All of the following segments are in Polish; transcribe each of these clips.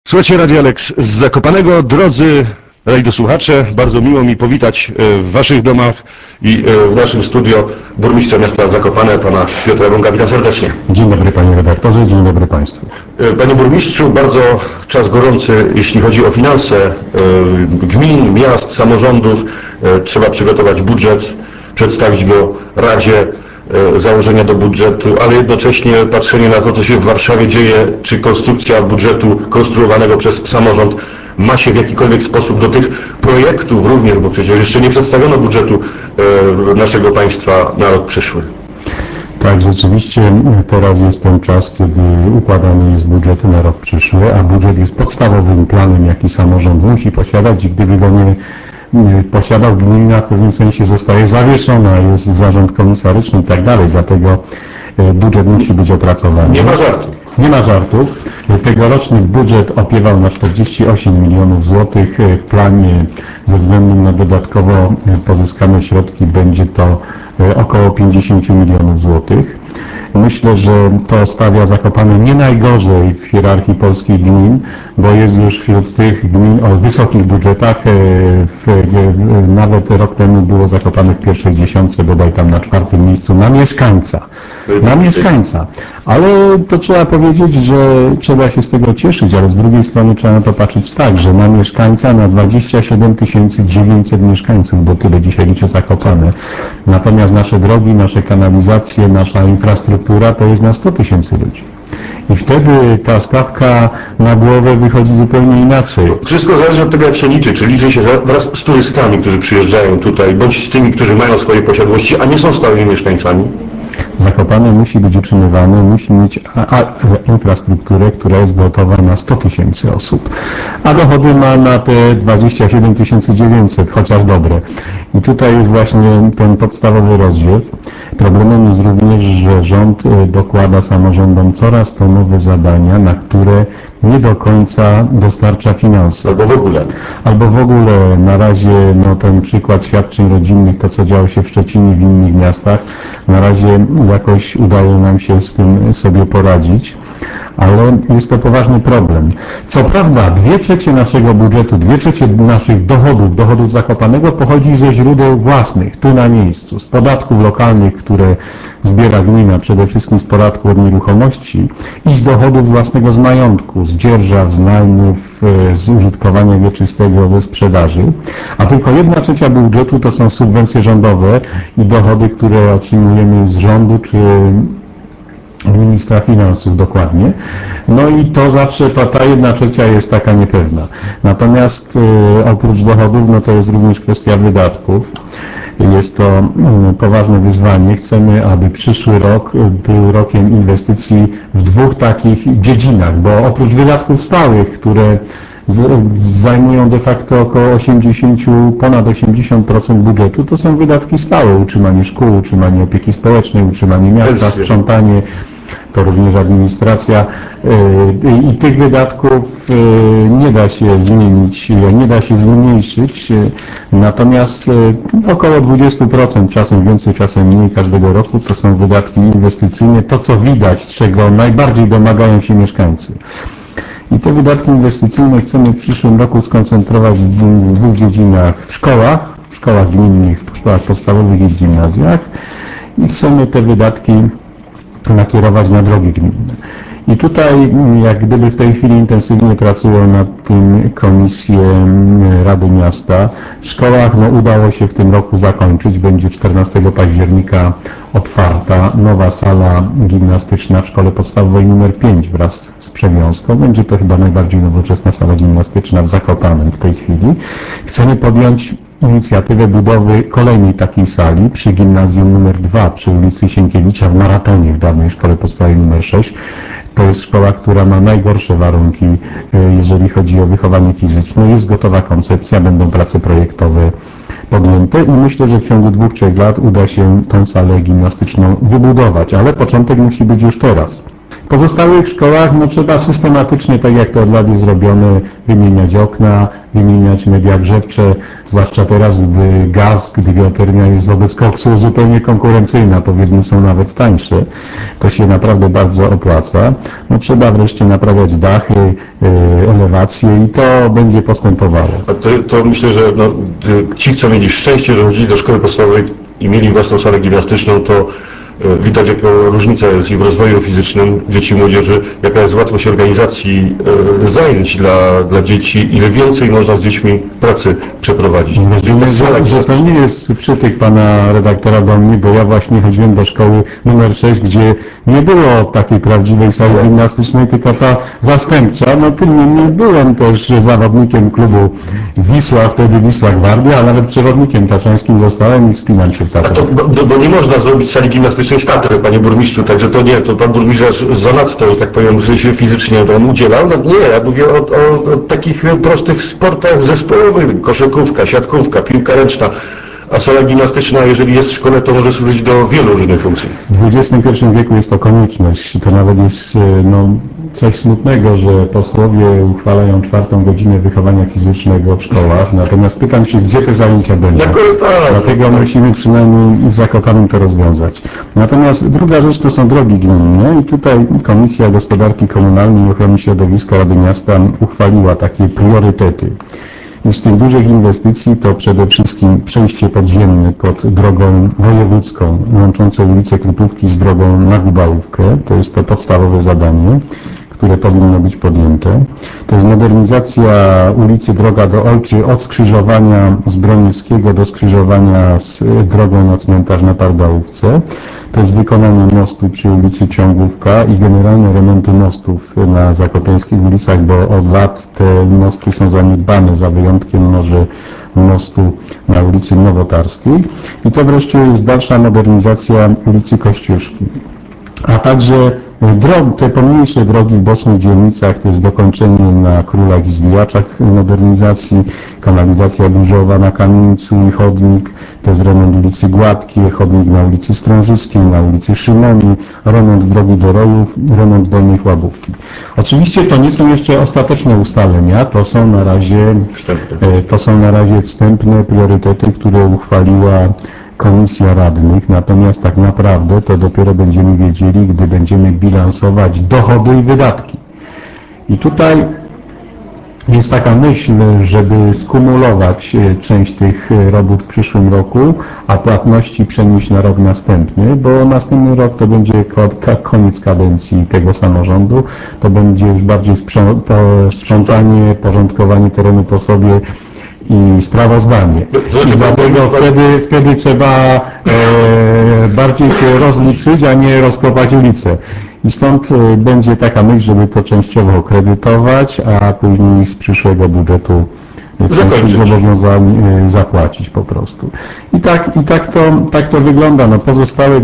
Słuchajcie, Radio Alex z Zakopanego. Drodzy radiosłuchacze, bardzo miło mi powitać w Waszych domach i w naszym studio burmistrza miasta Zakopane, pana Piotra Bąka. Witam serdecznie. Dzień dobry panie redaktorze, dzień dobry państwu. Panie burmistrzu, bardzo czas gorący, jeśli chodzi o finanse gmin, miast, samorządów. Trzeba przygotować budżet, przedstawić go Radzie, założenia do budżetu, ale jednocześnie patrzenie na to, co się w Warszawie dzieje, czy konstrukcja budżetu konstruowanego przez samorząd ma się w jakikolwiek sposób do tych projektów również, bo przecież jeszcze nie przedstawiono budżetu naszego państwa na rok przyszły. Tak, rzeczywiście teraz jest ten czas, kiedy układany jest budżet na rok przyszły, a budżet jest podstawowym planem, jaki samorząd musi posiadać i gdyby go nie posiadał, gmina w pewnym sensie zostaje zawieszona, jest zarząd komisaryczny i tak dalej, dlatego budżet musi być opracowany. Nie ma żartu. Nie ma żartów. Tegoroczny budżet opiewał na 48 milionów złotych. W planie ze względu na dodatkowo pozyskane środki będzie to około 50 milionów złotych. Myślę, że to stawia Zakopane nie najgorzej w hierarchii polskich gmin, bo jest już wśród tych gmin o wysokich budżetach. Nawet rok temu było Zakopane w pierwszej dziesiątce, bodaj tam na 4. miejscu na mieszkańca. Na mieszkańca. Ale to trzeba powiedzieć, że trzeba się z tego cieszyć, ale z drugiej strony trzeba na to patrzeć tak, że na mieszkańca na 27 900 mieszkańców, bo tyle dzisiaj liczy Zakopane. Natomiast nasze drogi, nasze kanalizacje, nasza infrastruktura to jest na 100 000 ludzi. I wtedy ta stawka na głowę wychodzi zupełnie inaczej. Wszystko zależy od tego, jak się liczy. Czy liczy się wraz z turystami, którzy przyjeżdżają tutaj, bądź z tymi, którzy mają swoje posiadłości, a nie są stałymi mieszkańcami? Zakopane musi być utrzymywane, musi mieć infrastrukturę, która jest gotowa na 100 000 osób, a dochody ma na te 27 900, chociaż dobre. I tutaj jest właśnie ten podstawowy rozdziew. Problemem jest również, że rząd dokłada samorządom coraz to nowe zadania, na które nie do końca dostarcza finanse. Albo w ogóle na razie ten przykład świadczeń rodzinnych, to co działo się w Szczecinie, w innych miastach, na razie jakoś udaje nam się z tym sobie poradzić, ale jest to poważny problem. Co prawda 2/3 naszego budżetu, 2/3 naszych dochodów Zakopanego pochodzi ze źródeł własnych, tu na miejscu, z podatków lokalnych, które zbiera gmina, przede wszystkim z podatku od nieruchomości i z dochodów własnego z majątku, z dzierżaw, z najmów, z użytkowania wieczystego, ze sprzedaży, a tylko 1/3 budżetu to są subwencje rządowe i dochody, które otrzymujemy z rządu czy ministra finansów dokładnie. No i to zawsze, ta 1/3 jest taka niepewna. Natomiast oprócz dochodów, to jest również kwestia wydatków. Jest to poważne wyzwanie. Chcemy, aby przyszły rok był rokiem inwestycji w 2 takich dziedzinach, bo oprócz wydatków stałych, które zajmują de facto około ponad 80% budżetu, to są wydatki stałe, utrzymanie szkół, utrzymanie opieki społecznej, utrzymanie miasta, sprzątanie, to również administracja i tych wydatków nie da się zmienić, nie da się zmniejszyć, natomiast około 20%, czasem więcej, czasem mniej każdego roku to są wydatki inwestycyjne, to co widać, czego najbardziej domagają się mieszkańcy. I te wydatki inwestycyjne chcemy w przyszłym roku skoncentrować w 2 dziedzinach, w szkołach gminnych, w szkołach podstawowych i w gimnazjach i chcemy te wydatki nakierować na drogi gminne. I tutaj, jak gdyby w tej chwili intensywnie pracują nad tym komisje Rady Miasta. W szkołach udało się w tym roku zakończyć. Będzie 14 października otwarta nowa sala gimnastyczna w szkole podstawowej nr 5 wraz z przewiązką. Będzie to chyba najbardziej nowoczesna sala gimnastyczna w Zakopanem w tej chwili. Chcemy podjąć inicjatywę budowy kolejnej takiej sali przy gimnazjum nr 2 przy ulicy Sienkiewicza w Maratonie, w dawnej szkole podstawowej nr 6. To jest szkoła, która ma najgorsze warunki, jeżeli chodzi o wychowanie fizyczne. Jest gotowa koncepcja, będą prace projektowe podjęte i myślę, że w ciągu 2-3 lat uda się tę salę gimnastyczną wybudować, ale początek musi być już teraz. W pozostałych szkołach trzeba systematycznie, tak jak to od lat jest robione, wymieniać okna, wymieniać media grzewcze, zwłaszcza teraz, gdy geotermia jest wobec koksu zupełnie konkurencyjna, powiedzmy są nawet tańsze, to się naprawdę bardzo opłaca. Trzeba wreszcie naprawiać dachy, elewacje i to będzie postępowało. To myślę, że ci, co mieli szczęście, że chodzili do szkoły podstawowej i mieli własną salę gimnastyczną, to widać, jaka różnica jest i w rozwoju fizycznym dzieci i młodzieży, jaka jest łatwość organizacji zajęć dla dzieci, ile więcej można z dziećmi pracy przeprowadzić. Rozumiem, że to nie jest przytyk pana redaktora do mnie, bo ja właśnie chodziłem do szkoły numer 6, gdzie nie było takiej prawdziwej sali gimnastycznej, tylko ta zastępcza. Tym niemniej byłem też zawodnikiem klubu Wisła, wtedy Wisła Gwardia, a nawet przewodnikiem tatrzańskim zostałem i wspinam się w Tatrach. Bo nie można zrobić sali gimnastycznej z Tatry, panie burmistrzu, także to nie, to pan burmistrz zanadto, że tak powiem, się fizycznie udzielał. Nie, ja mówię o takich prostych sportach zespołowych, koszykówka, siatkówka, piłka ręczna. A sala gimnastyczna, jeżeli jest w szkole, to może służyć do wielu różnych funkcji. W XXI wieku jest to konieczność. To nawet jest coś smutnego, że posłowie uchwalają 4. godzinę wychowania fizycznego w szkołach. Natomiast pytam się, gdzie te zajęcia będą. Dlatego musimy przynajmniej w Zakopanem to rozwiązać. Natomiast druga rzecz to są drogi gminne i tutaj Komisja Gospodarki Komunalnej i Ochrony Środowiska Rady Miasta uchwaliła takie priorytety. I z tych dużych inwestycji to przede wszystkim przejście podziemne pod drogą wojewódzką łączące ulicę Krupówki z drogą na Gubałówkę. To jest to podstawowe zadanie, które powinno być podjęte. To jest modernizacja ulicy Droga do Olczy od skrzyżowania z Broniewskiego do skrzyżowania z drogą na cmentarz na Pardałówce. To jest wykonanie mostu przy ulicy Ciągówka i generalne remonty mostów na zakopiańskich ulicach, bo od lat te mosty są zaniedbane, za wyjątkiem może mostu na ulicy Nowotarskiej. I to wreszcie jest dalsza modernizacja ulicy Kościuszki. A także te pomniejsze drogi w bocznych dzielnicach, to jest dokończenie na Królach i Zwijaczach modernizacji, kanalizacja burzowa na Kamieńcu i chodnik, to jest remont ulicy Gładkiej, chodnik na ulicy Strążyskiej, na ulicy Szymoni, remont drogi do Rojów, remont Dolnej Łabówki. Oczywiście to nie są jeszcze ostateczne ustalenia, to są na razie wstępne priorytety, które uchwaliła Komisja Radnych, natomiast tak naprawdę to dopiero będziemy wiedzieli, gdy będziemy bilansować dochody i wydatki. I tutaj jest taka myśl, żeby skumulować część tych robót w przyszłym roku, a płatności przenieść na rok następny, bo następny rok to będzie koniec kadencji tego samorządu, to będzie już bardziej sprzątanie, porządkowanie terenu po sobie i sprawozdanie. I dlatego wtedy trzeba bardziej się rozliczyć, a nie rozkopać ulicę. I stąd będzie taka myśl, żeby to częściowo kredytować, a później z przyszłego budżetu część zobowiązań zapłacić po prostu. I tak to wygląda. Pozostałe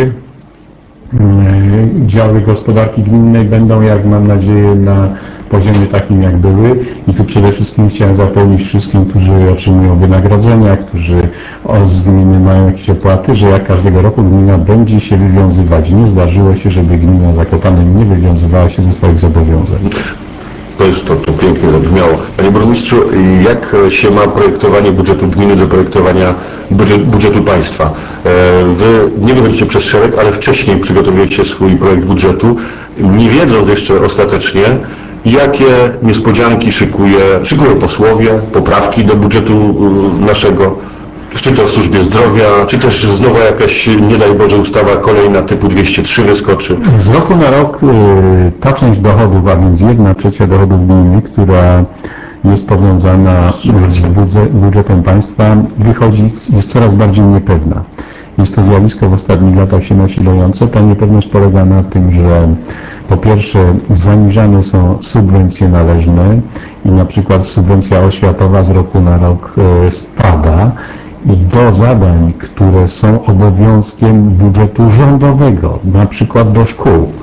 działy gospodarki gminnej będą, jak mam nadzieję, na poziomie takim, jak były. I tu przede wszystkim chciałem zapewnić wszystkim, którzy otrzymują wynagrodzenia, którzy z gminy mają jakieś opłaty, że jak każdego roku gmina będzie się wywiązywać. Nie zdarzyło się, żeby gmina Zakopane nie wywiązywała się ze swoich zobowiązań. To pięknie zabrzmiało. Panie burmistrzu, jak się ma projektowanie budżetu gminy do projektowania budżetu państwa? Wy nie wychodzicie przez szereg, ale wcześniej przygotowujecie swój projekt budżetu, nie wiedząc jeszcze ostatecznie, jakie niespodzianki szykują posłowie, poprawki do budżetu naszego, czy to w służbie zdrowia, czy też znowu jakaś, nie daj Boże, ustawa kolejna typu 203 wyskoczy. Z roku na rok ta część dochodów, a więc 1/3 dochodów gminy, która jest powiązana z budżetem państwa, jest coraz bardziej niepewna. Jest to zjawisko w ostatnich latach się nasilające. Ta niepewność polega na tym, że po pierwsze zaniżane są subwencje należne i na przykład subwencja oświatowa z roku na rok spada. I do zadań, które są obowiązkiem budżetu rządowego, na przykład do szkół,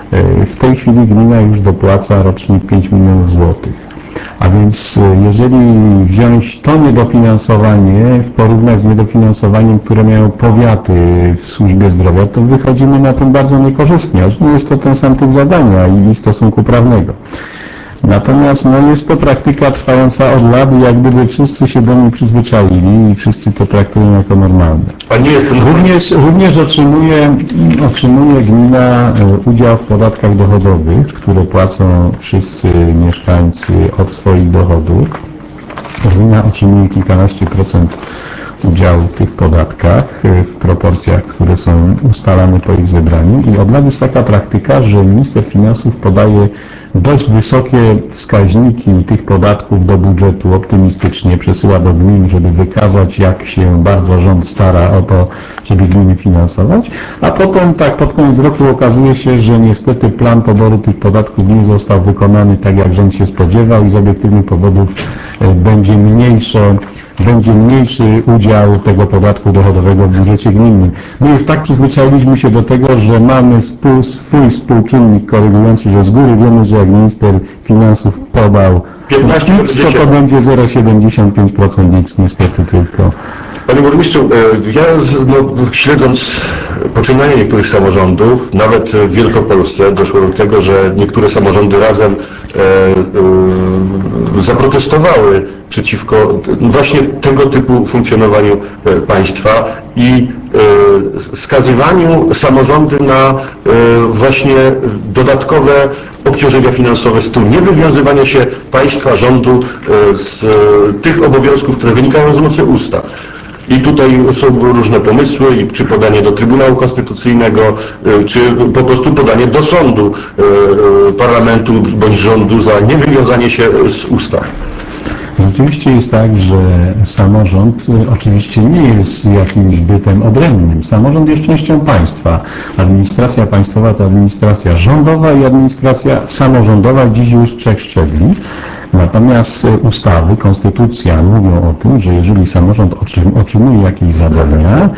W tej chwili gmina już dopłaca rocznie 5 milionów złotych. A więc jeżeli wziąć to niedofinansowanie, porównać z niedofinansowaniem, które mają powiaty w służbie zdrowia, to wychodzimy na tym bardzo niekorzystnie. Choć nie jest to ten sam typ zadania i stosunku prawnego. Natomiast jest to praktyka trwająca od lat i jak gdyby wszyscy się do niej przyzwyczaili i wszyscy to traktują jako normalne. A nie jest to Również otrzymuje gmina udział w podatkach dochodowych, które płacą wszyscy mieszkańcy od swoich dochodów. Gmina otrzymuje kilkanaście procent udziału w tych podatkach w proporcjach, które są ustalane po ich zebraniu i od lat jest taka praktyka, że minister finansów podaje dość wysokie wskaźniki tych podatków do budżetu optymistycznie, przesyła do gmin, żeby wykazać, jak się bardzo rząd stara o to, żeby gminy finansować, a potem tak pod koniec roku okazuje się, że niestety plan poboru tych podatków nie został wykonany tak, jak rząd się spodziewał i z obiektywnych powodów będzie mniejszy udział tego podatku dochodowego w budżecie gminnym. My już tak przyzwyczailiśmy się do tego, że mamy swój współczynnik korygujący, że z góry wiemy, że jak minister finansów podał 15, X, to będzie 0,75% X niestety tylko. Panie burmistrzu, ja śledząc poczynania niektórych samorządów, nawet w Wielkopolsce doszło do tego, że niektóre samorządy razem zaprotestowały przeciwko właśnie tego typu funkcjonowaniu państwa i skazywaniu samorządy na właśnie dodatkowe obciążenia finansowe z tyłu niewywiązywania się państwa, rządu z tych obowiązków, które wynikają z mocy ustaw. I tutaj są różne pomysły, czy podanie do Trybunału Konstytucyjnego, czy po prostu podanie do sądu, parlamentu bądź rządu za niewywiązanie się z ustaw. Rzeczywiście jest tak, że samorząd oczywiście nie jest jakimś bytem odrębnym. Samorząd jest częścią państwa. Administracja państwowa to administracja rządowa i administracja samorządowa, dziś już 3 szczebli. Natomiast ustawy, konstytucja mówią o tym, że jeżeli samorząd otrzymuje jakieś zadania,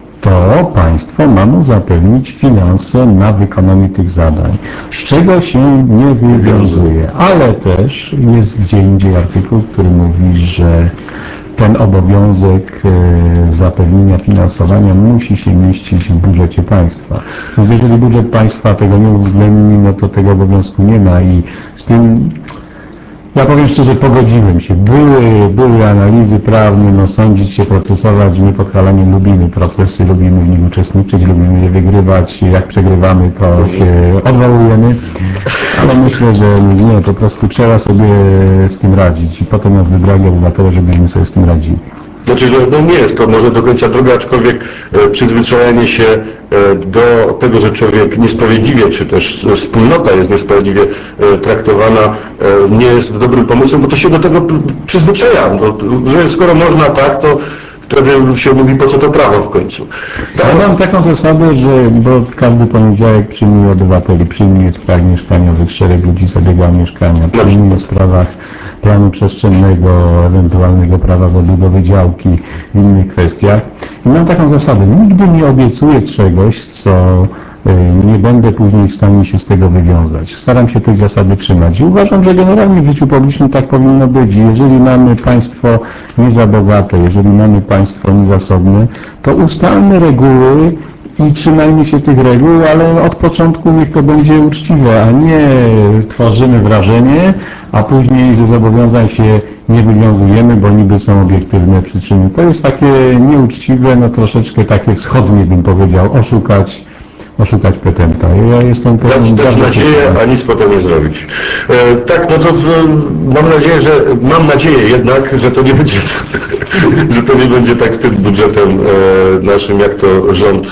to państwo ma mu zapewnić finanse na wykonanie tych zadań, z czego się nie wywiązuje. Ale też jest gdzie indziej artykuł, który mówi, że ten obowiązek zapewnienia finansowania musi się mieścić w budżecie państwa. Więc jeżeli budżet państwa tego nie uwzględni, no to tego obowiązku nie ma i z tym ja powiem szczerze, pogodziłem się. Były analizy prawne, sądzić się, procesować, niepodchwalanie lubimy procesy, lubimy w nich uczestniczyć, lubimy je wygrywać. Jak przegrywamy, to się odwołujemy. Ale myślę, że nie, po prostu trzeba sobie z tym radzić i potem nas wybrali obywatele, żebyśmy sobie z tym radzili. Znaczy, że nie jest to może do końca droga, aczkolwiek przyzwyczajenie się do tego, że człowiek niesprawiedliwie, czy też wspólnota jest niesprawiedliwie traktowana, nie jest dobrym pomysłem, bo to się do tego przyzwyczaja. Że skoro można tak, to wtedy się mówi, po co to prawo w końcu. Ja mam taką zasadę, że w każdy poniedziałek przyjmuję obywateli, przyjmuję w sprawach mieszkaniowych, szereg ludzi zabiega o mieszkania, przyjmuję w sprawach planu przestrzennego, ewentualnego prawa zabudowy działki, w innych kwestiach. I mam taką zasadę, nigdy nie obiecuję czegoś, co nie będę później w stanie się z tego wywiązać. Staram się tej zasady trzymać i uważam, że generalnie w życiu publicznym tak powinno być. Jeżeli mamy państwo nie za bogate, jeżeli mamy państwo niezasobne, to ustalmy reguły i trzymajmy się tych reguł, ale od początku niech to będzie uczciwe, a nie tworzymy wrażenie, a później ze zobowiązań się nie wywiązujemy, bo niby są obiektywne przyczyny. To jest takie nieuczciwe, troszeczkę takie wschodnie bym powiedział, oszukać petenta. Ja jestem dać nadzieję, a nic potem nie zrobić. Tak, to mam nadzieję jednak, że to nie będzie że to nie będzie tak z tym budżetem naszym, jak to rząd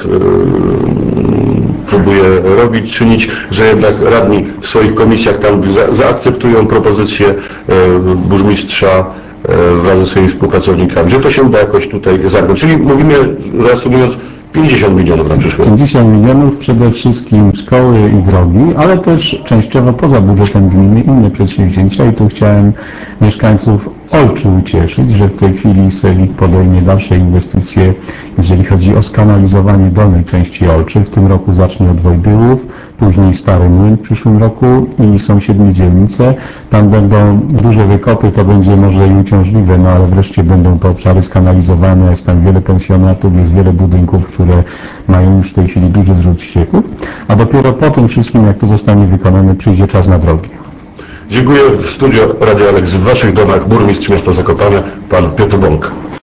próbuje robić, czynić, że jednak radni w swoich komisjach tam zaakceptują propozycje burmistrza wraz ze swoimi współpracownikami, że to się uda jakoś tutaj zagrać. Czyli mówimy, reasumując, 50 milionów na przyszłość. 50 milionów, przede wszystkim szkoły i drogi, ale też częściowo poza budżetem gminy inne przedsięwzięcia i tu chciałem mieszkańców Olczy ucieszyć, że w tej chwili Selig podejmie dalsze inwestycje, jeżeli chodzi o skanalizowanie dolnej części Olczy. W tym roku zacznie od Wojdyłów, później Stary Młyn w przyszłym roku i sąsiednie dzielnice. Tam będą duże wykopy, to będzie może i uciążliwe, no ale wreszcie będą to obszary skanalizowane, jest tam wiele pensjonatów, jest wiele budynków, które mają już w tej chwili duży zrzut ścieków, a dopiero po tym wszystkim, jak to zostanie wykonane, przyjdzie czas na drogi. Dziękuję. W studio Radio Alex w Waszych domach burmistrz miasta Zakopane, pan Piotr Bąk.